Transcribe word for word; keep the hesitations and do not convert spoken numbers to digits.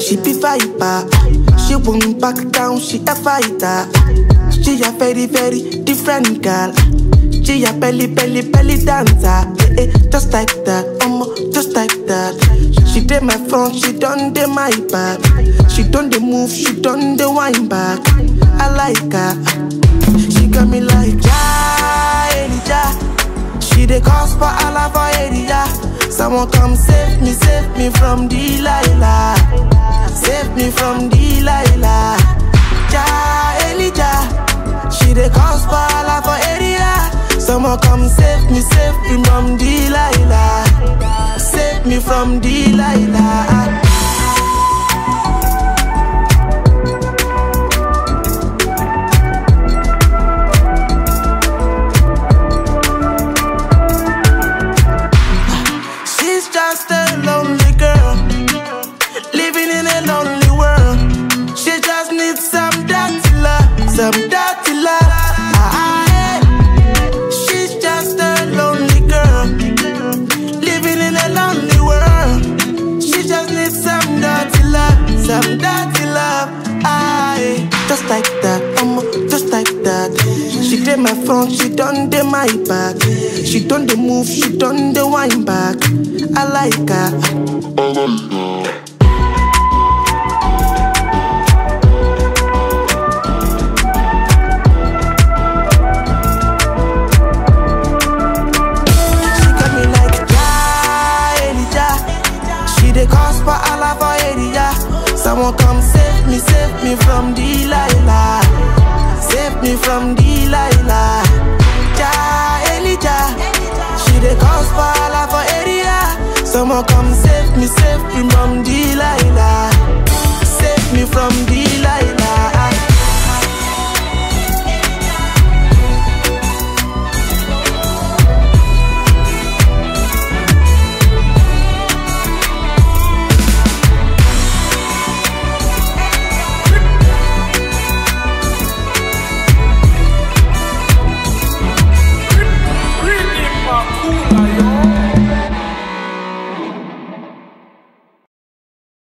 She be viper, she won't back down, she a fighter. She a very, very different girl. She a belly, belly, belly dancer. Eh, eh, just like that, um, just like that. She did my front, she done the my back. She done the move, she done the wine back. I like her. She got me like ja, Elijah. She the cause for Allah for area. Someone come save me, save me from Delilah. Save me from Delilah. Ja, Elijah. She the cause for Allah for area. Someone come save me, save me from Delilah. Save me from Delilah. She's just a lonely girl, living in a lonely world. She just needs some dirty love, some dirty love. Ah, she's just a lonely girl, living in a lonely world. She just needs some dirty love, some dirty love. Ah, just like that, um, just like that. She did my front, she done the my back. She done the move, she done the wine back. I like her. She got me like ja, Elijah. She the cause for Allah for area. Someone come save me, save me from Delilah. Save me from Delilah. Ja, Elijah. She the cause for Allah for area. Someone come save me, save me from Delilah. Save me from Delilah.